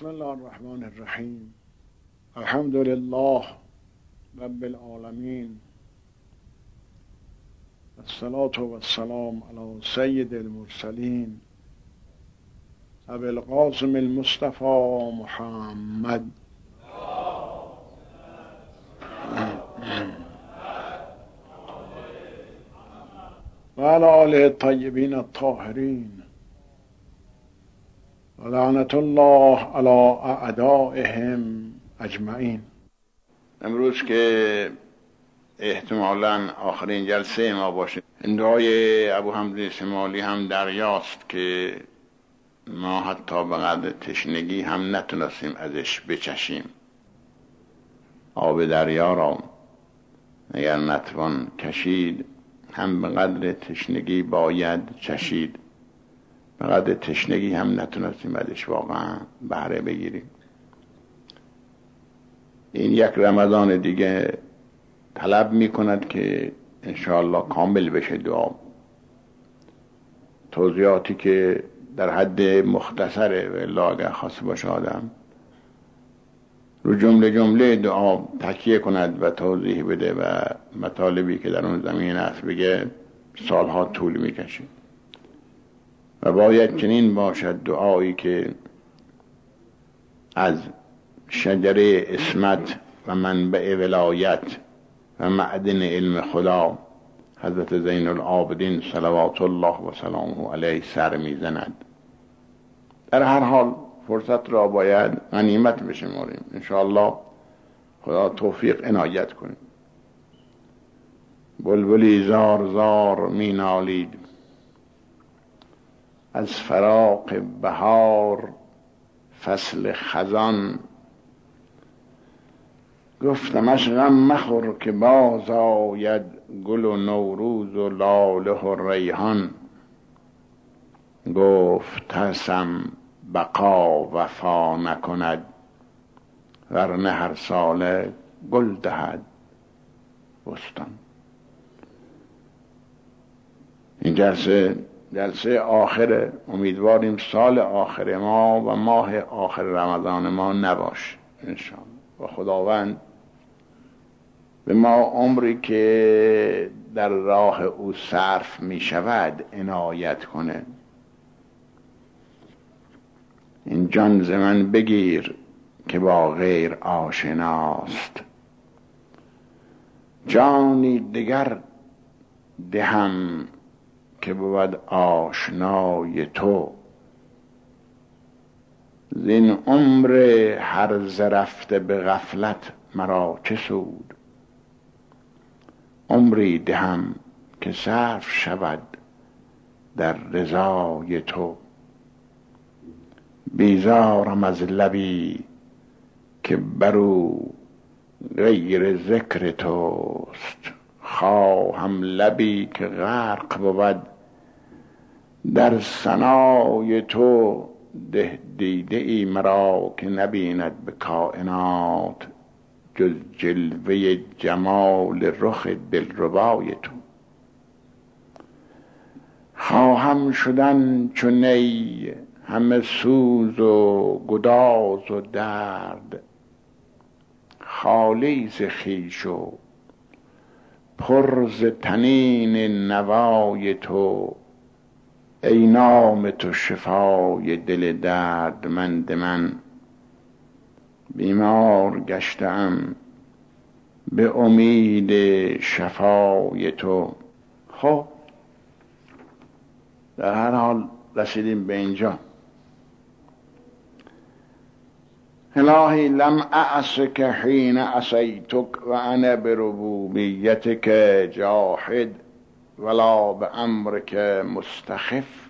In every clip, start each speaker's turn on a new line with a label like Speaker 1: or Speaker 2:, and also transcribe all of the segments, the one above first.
Speaker 1: بسم الله الرحمن الرحیم. الحمد لله رب العالمین، الصلاة والسلام علی سید المرسلین ابی القاسم المصطفى محمد و علی آله الطیبین الطاهرین و لعنت الله علی اعدائهم اجمعین.
Speaker 2: امروز که احتمالاً آخرین جلسه ما باشه، دعای ابو حمزه شمالی هم دریاست که ما حتی به قدر تشنگی هم نتونستیم ازش بچشیم. آب دریا را اگر نتوان کشید، هم به قدر تشنگی باید چشید. به قدر تشنگی هم نتونستیم ازش واقعا بهره بگیریم. این یک رمضان دیگه طلب می کند که انشاءالله کامل بشه دعا. توضیحاتی که در حد مختصره و الا اگر خاص باشه آدم رو جمله دعا تکیه کند و توضیح بده و مطالبی که در اون زمین است بگه، سالها طول میکشه. و باید چنین باشد دعایی که از شجره اسمت و منبع ولایت و معدن علم خدا حضرت زین العابدین صلوات الله و سلامه علیه سر میزند. در هر حال فرصت را باید غنیمت بشماریم. انشاءالله خدا توفیق عنایت کنیم. بلبلی زار زار می نالید از فراق بهار فصل خزان. گفتمش غم مخور که باز آید گل و نوروز و لاله و ریحان. گفت ترسم بقا وفا نکند، ورنه هر ساله گل دهد بستان. این جلسه آخره. امیدواریم سال آخر ما و ماه آخر رمضان ما نباشه انشاءالله. و خداوند به ما عمری که در راه او صرف می شود عنایت کنه. این جان ز من بگیر که با غیر آشناست، جانی دگر دهم که بود آشنای تو. زین عمر هرزه رفته به غفلت مرا چه سود، عمری دهم که صرف شود در رضای تو. بیزارم از لبی که برو غیر ذکر توست، خواهم لبی که غرق بود در ثنای تو. ده دیده ای مرا که نبیند به کائنات جز جلوه جمال رخ دلربای تو. خواهم شدن چو نی همه سوز و گداز و درد، خالی ز خویش و پر ز طنین نوای تو. ای نام تو شفای دل دردمند من، بیمار گشتم به امید شفای تو. خب در هر حال رسیدیم به اینجا. الهی لم اعصک حین عصیتک و انا بربوبیتک جاحد ولا به امرک مستخف.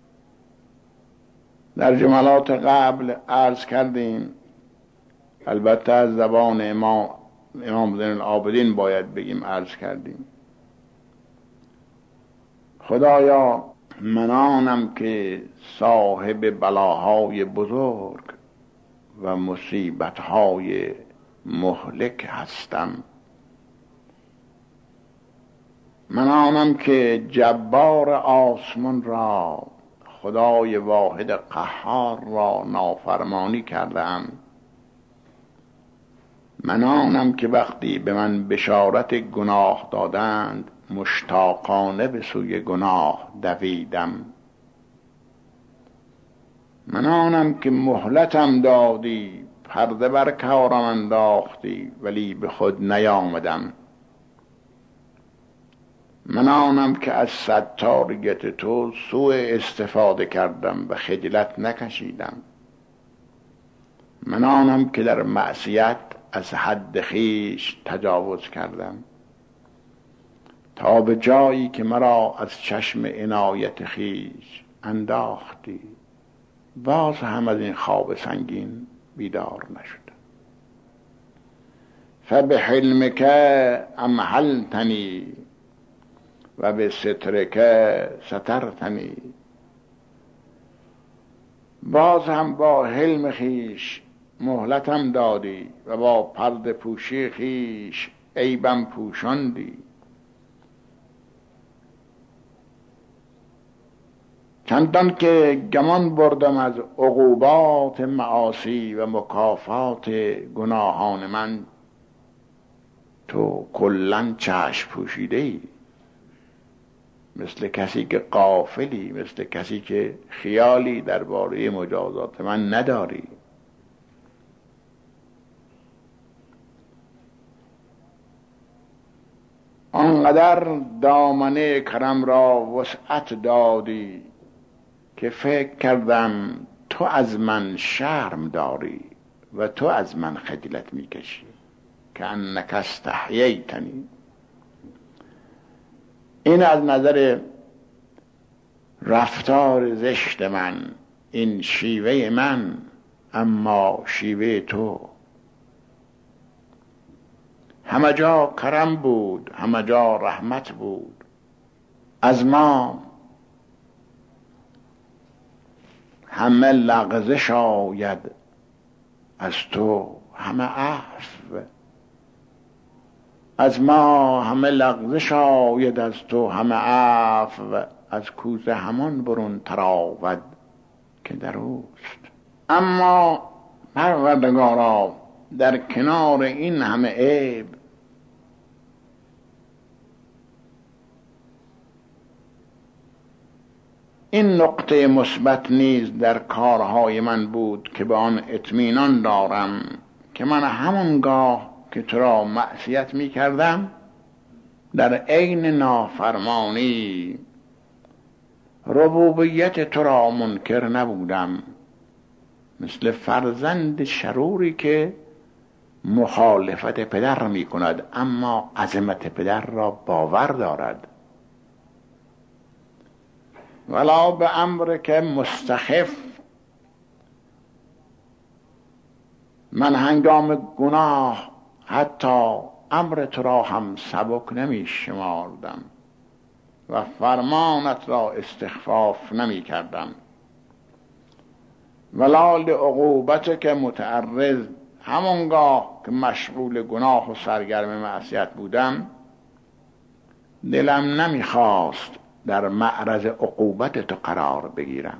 Speaker 2: در جملات قبل عرض کردیم، البته از زبان امام زین العابدین باید بگیم، عرض کردیم خدایا من آنم که صاحب بلاهای بزرگ و مصیبتهای مهلک هستم. من آنم که جبار آسمان را خدای واحد قهار را نافرمانی کردم. من آنم که وقتی به من بشارت گناه دادند مشتاقانه به سوی گناه دویدم. من آنم که مهلتم دادی، پرده بر کارم انداختی، ولی به خود نیامدم. من آنم که از ستارگت تو سوء استفاده کردم و خجلت نکشیدم. من آنم که در معصیت از حد خویش تجاوز کردم تا به جایی که مرا از چشم عنایت خویش انداختی. باز هم از این خواب سنگین بیدار نشدم. فبحلمک امهلتنی و به سترک سترتنی. باز هم با حلم خویش مهلتم دادی و با پرده پوشی خویش عیبم پوشاندی. چندان که گمان بردم از عقوبات معاصی و مکافات گناهان من، تو کلاً چشم پوشیده ای، مثل کسی که غافلی، مثل کسی که خیالی درباره مجازات من نداری. آنقدر دامنه کرم را وسعت دادی که فکر کردم تو از من شرم داری و تو از من خجلت میکشی. که انک استحییتنی. این از نظر رفتار زشت من، این شیوه من، اما شیوه تو همه جا کرم بود، همه جا رحمت بود. از ما همه لغزش آید، از تو همه عفو. از ما همه لغزش آید، از تو همه عفو. از کوزه همان برون تراود که در اوست. اما پروردگارا، در کنار این همه عیب این نقطه مثبت نیز در کارهای من بود که به آن اطمینان دارم که من همانگاه که تو را معصیت می کردم در عین نافرمانی ربوبیت تو را منکر نبودم، مثل فرزند شروری که مخالفت پدر می کند اما عظمت پدر را باور دارد. ولا به امر که مستخف، من هنگام گناه حتی امر تو را هم سبک نمی شماردم و فرمانت را استخفاف نمی کردم. ولا لعقوبت که متعرض، همانگاه که مشغول گناه و سرگرم معصیت بودم دلم نمی خواست در معرض عقوبت تو قرار بگیرم.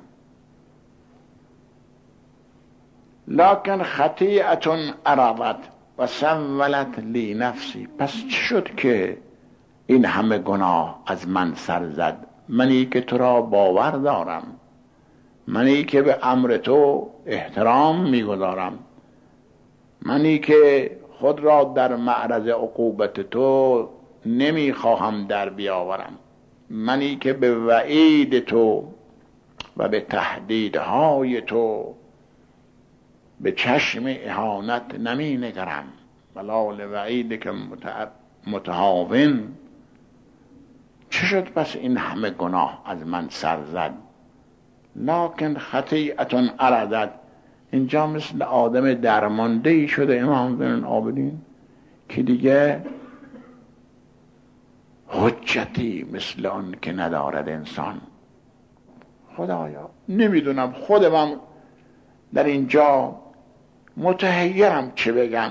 Speaker 2: لکن خطیئت عرضت و سولت لی نفسی. پس چی شد که این همه گناه از من سر زد؟ منی که تو را باور دارم، منی که به امر تو احترام میگذارم، منی که خود را در معرض عقوبت تو نمیخواهم در بیاورم، منی که به وعید تو و به تهدیدهای تو به چشم اهانت نمی نگرم. ولا وعید که متهاون. چه شد پس این همه گناه از من سر زد؟ لکن خطیئت عرضت. اینجا مثل آدم درماندهی شده امام زین العابدین که دیگه حجتی مثل آن که ندارد انسان. خدایا نمیدونم، خودم در اینجا متحیرم چه بگم.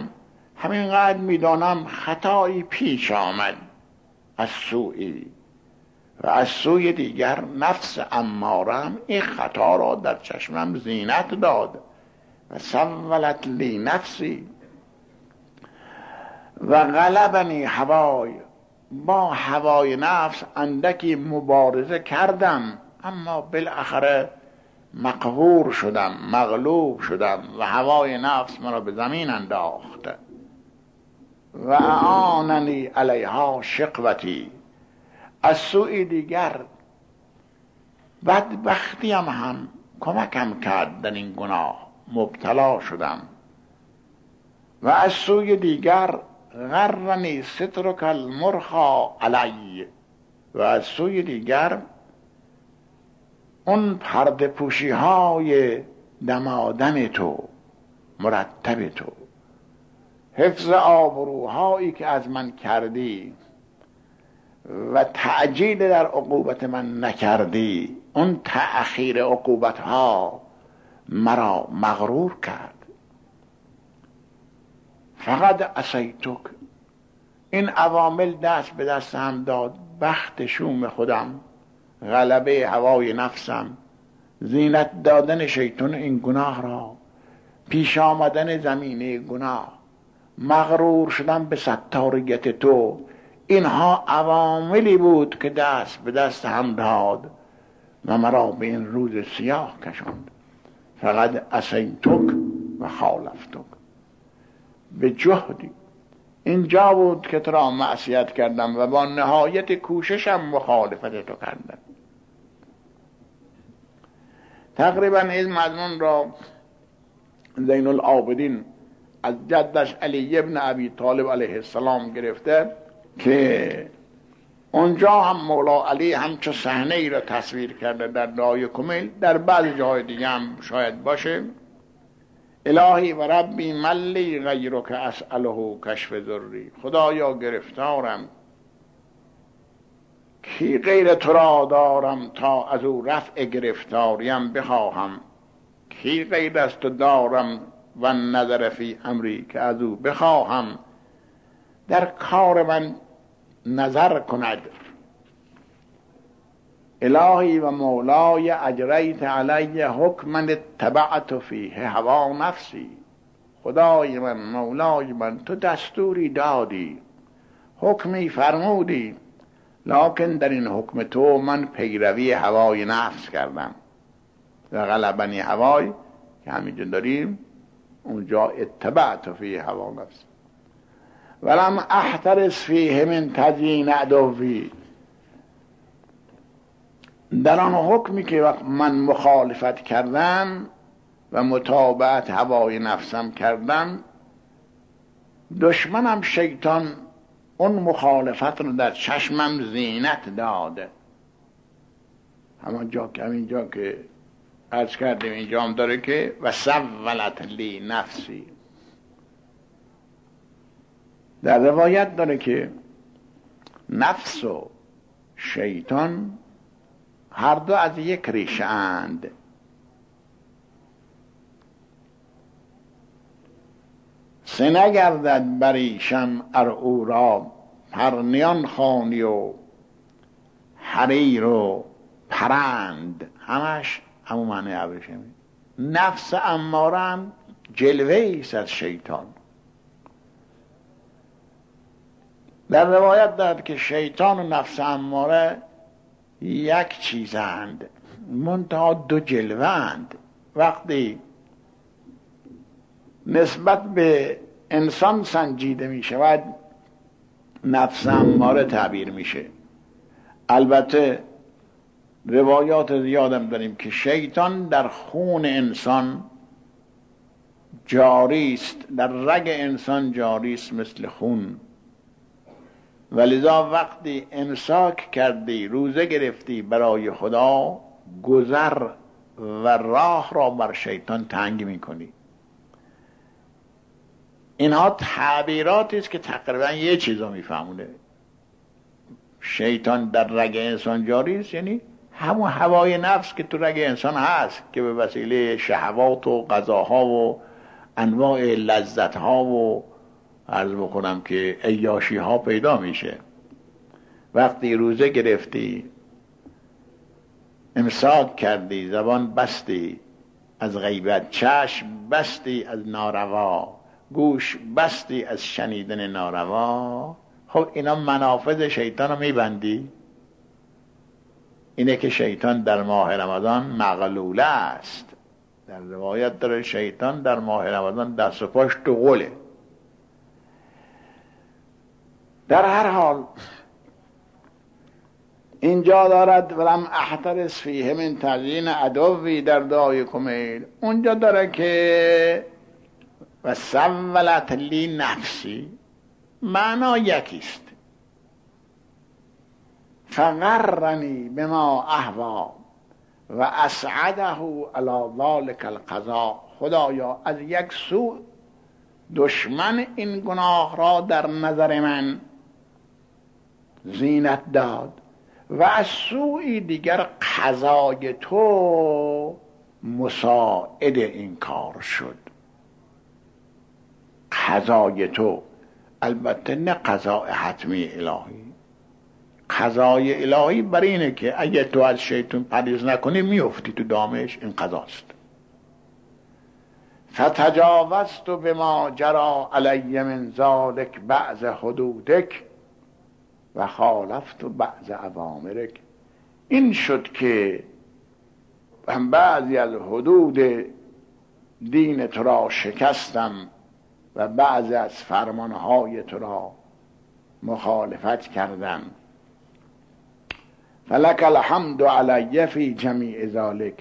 Speaker 2: همینقدر میدانم خطایی پیش آمد از سوئی و از سوی دیگر نفس امارم این خطا را در چشمم زینت داد و سولت لی نفسی و غلبنی هوای، با هوای نفس اندکی مبارزه کردم، اما بالاخره مقهور شدم، مغلوب شدم و هوای نفس مرا به زمین انداخت. و اعاننی علیها شقوتی، از سوی دیگر بدبختیم هم کمکم کرد در این گناه، مبتلا شدم. و از سوی دیگر غرنی سترک المرخا علی، و از سوی دیگر اون پرده پوشی های دمادم تو، مرتب تو، حفظ آبروهایی که از من کردی و تعجیل در عقوبت من نکردی، اون تأخیر عقوبت ها مرا مغرور کرد. فقط عصیتک، این عوامل دست به دست هم داد، بخت شوم خودم، غلبه هوای نفسم، زینت دادن شیطان این گناه را، پیش آمدن زمینه گناه، مغرور شدن به ستارگت تو، اینها عواملی بود که دست به دست هم داد و مرا به این روز سیاه کشاند. فقط عصیتک و خالفتک، به جهدی اینجا بود که تو را معصیت کردم و با نهایت کوششم مخالفت تو کردم. تقریبا این مضمون را زین العابدین از جدش علی ابن ابی طالب علیه السلام گرفته که اونجا هم مولا علی همچو صحنه ای را تصویر کرده در دعای کمیل، در بعض جای دیگه هم شاید باشه. الهی و ربی ملی غیرک اسأله کشف ذری، خدایا گرفتارم، کی غیر تو را دارم تا از او رفع گرفتاریم بخواهم، کی غیر از تو دارم و نظر فی امری که از او بخواهم در کار من نظر کند. الهی و مولای اجریت علی حکما اتبعت فیه هوا نفسی، خدای من، مولای من، تو دستوری دادی، حکمی فرمودی، لکن در این حکم تو من پیروی هوای نفس کردم و غلبنی هوای که همینجا داریم، اونجا اتبعت فیه هوا نفسی ولم احترس فیه من تزیین عدوی، در آن حکمی که من مخالفت کردم و متابعت هوای نفسم کردم، دشمنم شیطان اون مخالفت رو در چشمم زینت داده. همینجا که عرض کردیم اینجا هم داره که و سولت لی نفسی. در روایت داره که نفس و شیطان هر دو از یک ریشه اند. سه نگردد بریشم ار او را پرنیان خوانی و حریر و پرند، همش همون معنی ابریشمی. نفس امارم جلوه ایست از شیطان. در روایت دارد که شیطان و نفس اماره یک چیزند، منتها دو جلوه‌اند. وقتی نسبت به انسان سنجیده می شود نفس اماره تعبیر میشه. البته روایات زیادم داریم که شیطان در خون انسان جاری است، در رگ انسان جاری است مثل خون، ولذا وقتی امساک کردی، روزه گرفتی برای خدا، گذر و راه را بر شیطان تنگ میکنی. اینها تعبیراتی است که تقریبا یه چیزا میفهمونه. شیطان در رگ انسان جاری است، یعنی همون هوای نفس که تو رگ انسان هست که به وسیله شهوات و غذاها و انواع لذتها و عرض بکنم که عیاشی ها پیدا میشه. وقتی روزه گرفتی امساک کردی، زبان بستی از غیبت، چشم بستی از ناروا، گوش بستی از شنیدن ناروا. خب اینا منافذ شیطان رو میبندی. اینه که شیطان در ماه رمضان مغلوله است. در روایت داره شیطان در ماه رمضان دست و پاش تو غله. در هر حال اینجا دارد ولم احترس فیه من تزیین عدوی در دعای کمیل. اونجا داره که و سولت لی نفسی، معنا یکیست. فغرنی بما اهوا و اسعده علی ذلک القضاء. خدایا از یک سو دشمن این گناه را در نظر من زینت داد و از سوی دیگر قضای تو مساعد این کار شد. قضای تو، البته نه قضای حتمی الهی. قضای الهی بر اینه که اگه تو از شیطان پرهیز نکنی میفتی تو دامش، این قضاست. فتجاوزت بما جرى علی من ذلک بعض حدودک و خالفت بعض اوامرک. این شد که بعضی از حدود دین تو را شکستم و بعضی از فرمانهای تو را مخالفت کردم. فلک الحمد علی فی جمیع ذلک.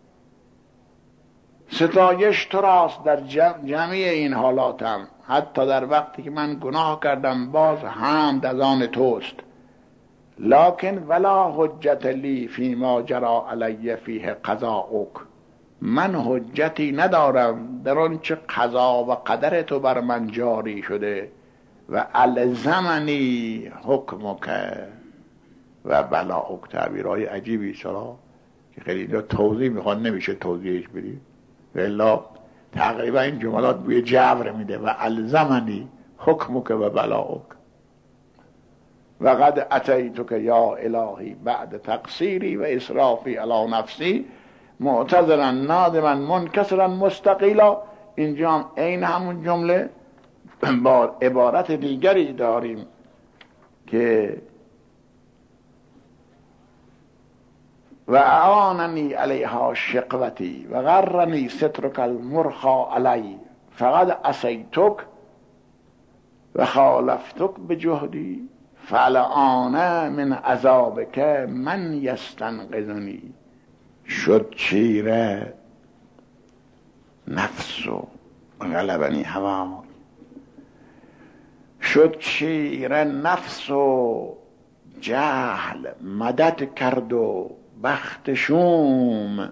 Speaker 2: ستایش تو راست در جمعی این حالاتم، حتی در وقتی که من گناه کردم باز حمد از آن توست. لکن ولا حجت لی فی ما جرى علی فیه قضاؤک. من حجتی ندارم در آن چه قضا و قدر تو بر من جاری شده. و الزمنی حکمک و بلاؤک. تعبیرهای عجیبی چرا که خیلی توضیح میخواد نمیشه توضیحش بدید، ولی تقریبا این جملات بوی جبر میده. و الزمنی حکمک و بلاؤک و قد اتیتک یا الهی بعد تقصیری و اسرافی علی نفسی معتذرا نادما منکسرا مستقیلا. اینجا هم این همون جمله با عبارت دیگری داریم که و اعاننی علیها شقوتی و غرنی سترک المرخا علی فقد عصیتک و خالفتک بجهدی فالآن من عذابک من یستنقذنی. شد چیره نفس و غلبنی هوا. شد چیره نفس و جهل مدد کرد و بخت شوم.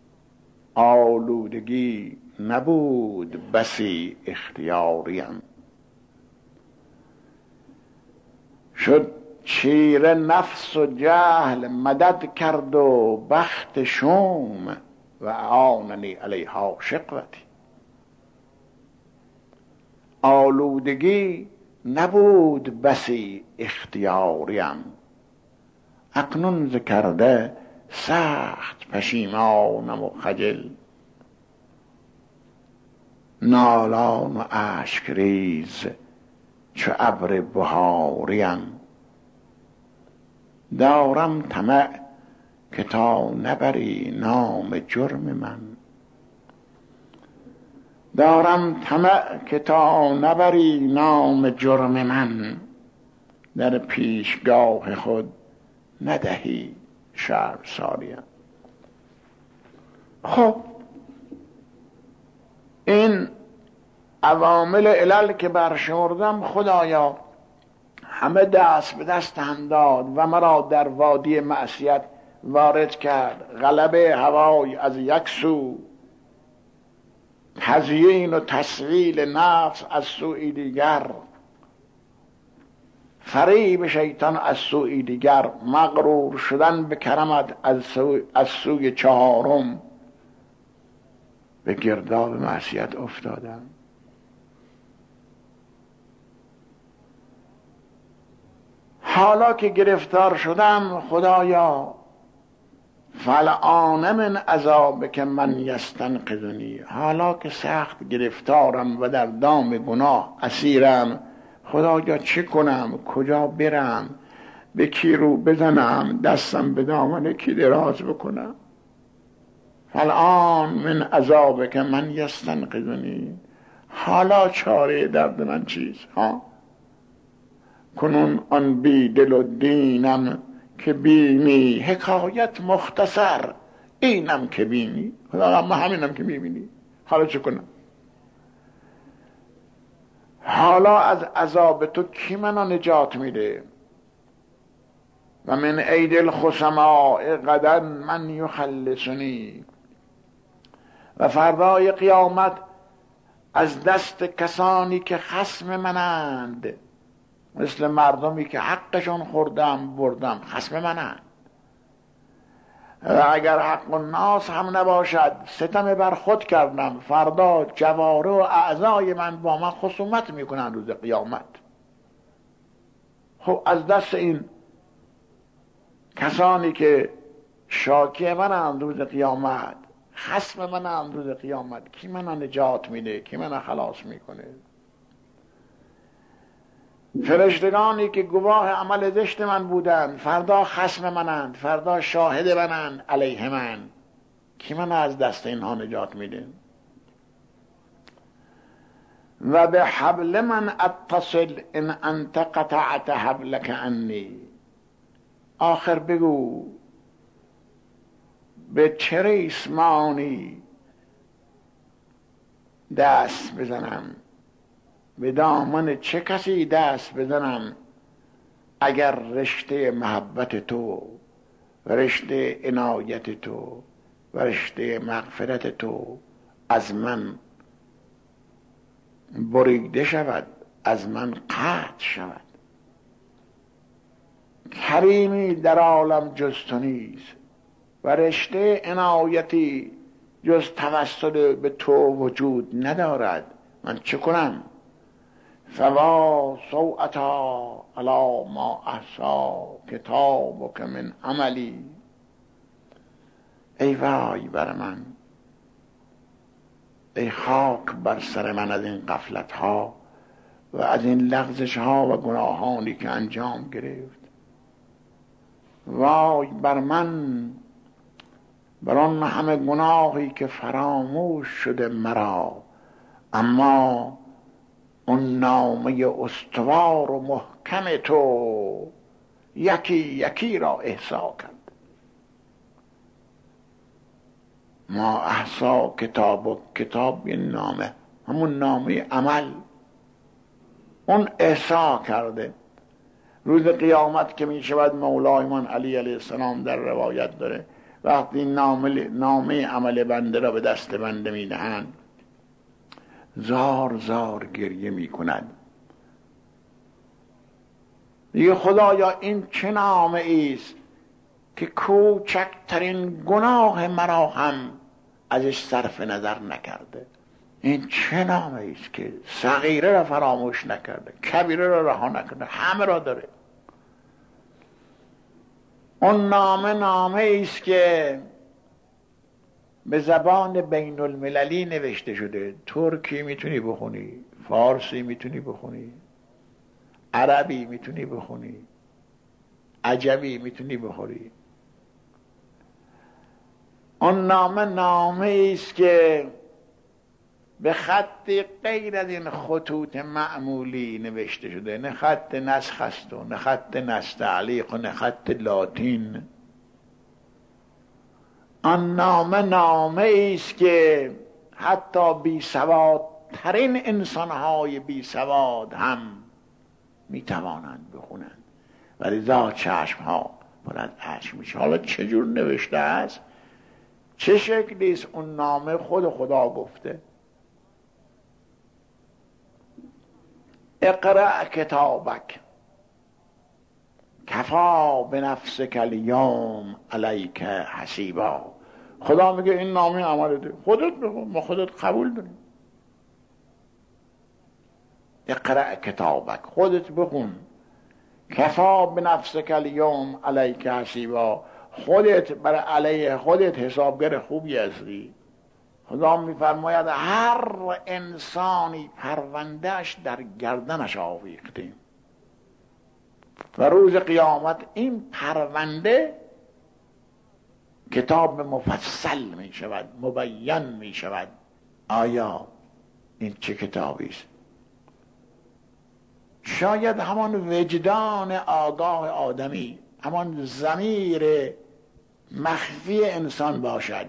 Speaker 2: آلودگی نبود بسی اختیاریم. شد چیره نفس و جهل مدد کرد و بخت شوم و اعاننی علیها شقوتی. آلودگی نبود بسی اختیاریم. اکنون ز کرده سخت پشیمانم و خجل. نالان و اشک ریز چو ابر بهاریم. دارم طمع که تا نبری نام جرم من. دارم طمع که تا نبری نام جرم من. در پیشگاه خود ندهی شرمساریم. خب این عوامل علل که برشمردم خدایا همه دست به دست هم داد و مرا در وادی معصیت وارد کرد. غلبه هوای از یک سو، تزیین و تسویل نفس از سوی دیگر، فریب شیطان از سوی دیگر، مغرور شدن به کرمت از سوی چهارم. به گرداب معصیت افتادم. حالا که گرفتار شدم خدایا فالآن من عذابک من یستنقذنی، حالا که سخت گرفتارم و در دام گناه اسیرم، خدایا چه کنم، کجا برم، به کی رو بزنم، دستم به دامن کی دراز بکنم. فالآن من عذابک من یستنقذنی، حالا چاره درد من چیست؟ کنون آن بی دل و دینم که بینی، حکایت مختصر اینم که بینی. خدا من همینم که میبینی، حالا چه کنم؟ حالا از عذاب تو کی منو نجات میده؟ و من عید الخصماء غدا من یخلصنی، و فردای قیامت از دست کسانی که خصم منند، مثل مردمی که حقشون خوردم بردم، خصم منند، و اگر حق الناس هم نباشد ستم بر خود کردم، فردا جواره و اعضای من با من خصومت میکنن روز قیامت. خب از دست این کسانی که شاکی منند روز قیامت، خصم منند روز قیامت، کی منو نجات میده؟ کی منو خلاص میکنه؟ فرشتگانی که گواه عمل زشت من بودند فردا خصم منند، فردا شاهد منند علیه من، کی من از دست اینها نجات میده؟ و به حبل من اتصل ان انت قطعت حبلک عنی، آخر بگو به چه ریسمانی دست بزنم، به دامن چه کسی دست بزنم، اگر رشته محبت تو و رشته عنایت تو و رشته مغفرت تو از من بریده شود، از من قطع شود. کریمی در عالم جز تو نیست و رشته عنایتی جز توسل به تو وجود ندارد، من چه کنم؟ فوا سوءتا علی ما احصا کتابک من عملی، ای وای بر من، ای خاک بر سر من از این غفلت ها و از این لغزش ها و گناهانی که انجام گرفت. وای بر من، بر آن همه گناهی که فراموش شده مرا، اما اون نامه استوار و محکم تو یکی یکی را احصا کرد. ما احصا کتاب یه نامه، همون نامه عمل، اون احصا کرده. روز قیامت که می شود مولای من علی علیه السلام در روایت داره، وقتی نامه عمل بنده را به دست بنده می دهند، زار زار گریه می کند. دیگه خدایا این چه نامه ایست که کوچکترین گناه مرا هم ازش صرف نظر نکرده؟ این چه نامه ایست که صغیره را فراموش نکرده، کبیره را رها نکرده، همه را داره. اون نامه ایست که به زبان بین المللی نوشته شده. ترکی میتونی بخونی، فارسی میتونی بخونی، عربی میتونی بخونی، عجمی میتونی بخونی. اون نامه ایست که به خط غیر از این خطوط معمولی نوشته شده، نه خط نسخ است و نه خط نستعلیق و نه خط لاتین. آن نامه ایست که حتی بی سوادترین انسانهای بی سواد هم میتوانند بخونند، ولی ذا چشم ها پر از اشک میشه. حالا چجور نوشته است، چه شکلی است اون نامه؟ خدا گفته اقرأ کتابک کفا بنفسک الیوم علیک حسیبا. خدا میگه این نامه عمل ده، خودت بخون، ما خودت قبول داریم. اقرأ کتابک، خودت بخون. کفا بنفسک الیوم علیک حسیبا، خودت برای علیه خودت حسابگر خوبی هستی. خدا میفرماید هر انسانی پروندهش در گردنش آویختیم و روز قیامت این پرونده کتاب مفصل می شود، مبین می شود. آیا این چه کتابی است؟ شاید همان وجدان آگاه آدمی، همان ضمیر مخفی انسان باشد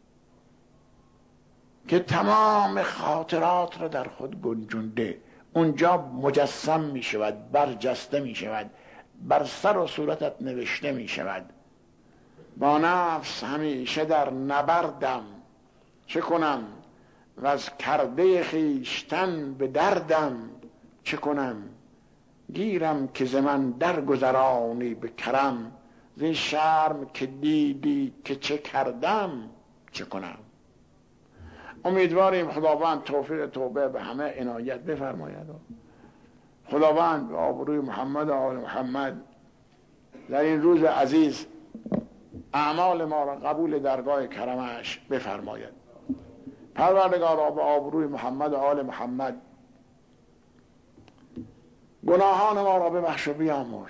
Speaker 2: که تمام خاطرات را در خود گنجونده، اونجا مجسم می شود، برجسته می شود، بر سر و صورتت نوشته می شود. با نفس همیشه در نبردم، چه کنم و از کرده خیشتن به دردم، چه کنم گیرم که ز من درگذرانی به کرم، زین شرم که دیدی که چه کردم، چه کنم. امیدواریم خداوند توفیق توبه به همه عنایت بفرماید. خداوند به آبروی محمد و آل محمد در این روز عزیز اعمال ما را قبول درگاه کرمش بفرماید. پروردگارا به آبروی محمد و آل محمد گناهان ما را ببخش و بیامرز،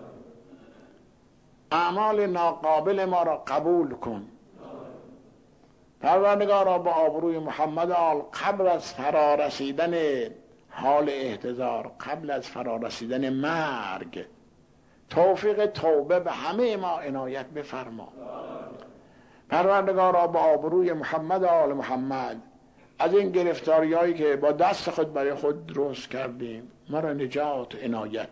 Speaker 2: اعمال ناقابل ما را قبول کن. پروردگارا به آبروی محمد و آل قبل از فرارسیدن حال احتضار، قبل از فرارسیدن مرگ، توفیق توبه به همه ما عنایت بفرما. پروردگارا به آبروی محمد و آل محمد از این گرفتاریایی که با دست خود برای خود درست کردیم ما را نجات عنایت.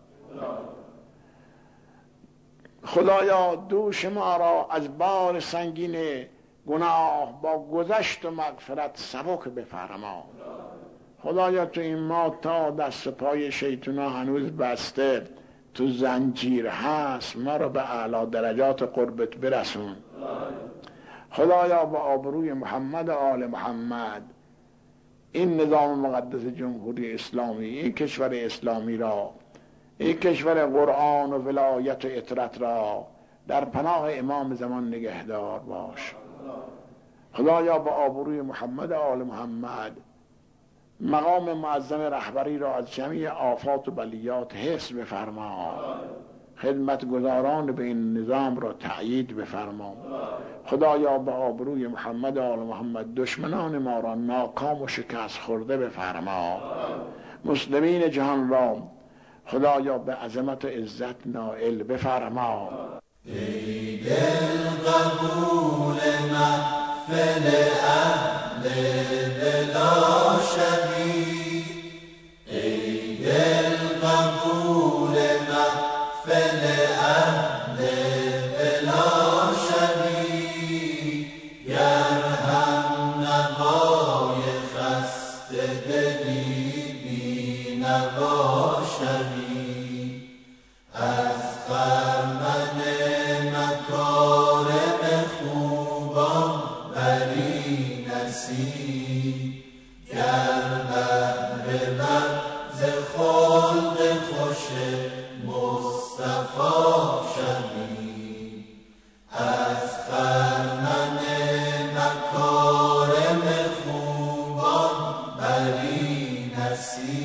Speaker 2: خدایا دوش ما را از بار سنگین گناه با گذشت و مغفرت سبک بفرما. خدایا تو این ما تا دست پای شیطونا هنوز بسته تو زنجیر هست، ما را به اعلی درجات قربت برسون. خدایا با آبروی محمد و آل محمد این نظام مقدس جمهوری اسلامی، این کشور اسلامی را، این کشور قرآن و ولایت و اطرت را در پناه امام زمان نگهدار باش. خدایا با آبروی محمد و آل محمد مقام معظم رهبری را از جميع آفات و بلیات حفظ بفرما. خدمت گزاران به این نظام را تأیید بفرما. خدایا با آبروی محمد و آل محمد دشمنان ما را ناکام و شکست خورده بفرما. مسلمین جهان را خدایا به عظمت و عزت نائل بفرما.
Speaker 3: ای دل قبول محفل اهل بلا شبیه، ای دل قبول محفل اهل بلا شبیه، گر هم نوای خسته دلی بی نوا شوی، از خرمن مکارم خوبان بری نصیب، گر بهره ور ز خلق خوش مصطفی شوی، از خرمن مکارم خوبان بری نصیب.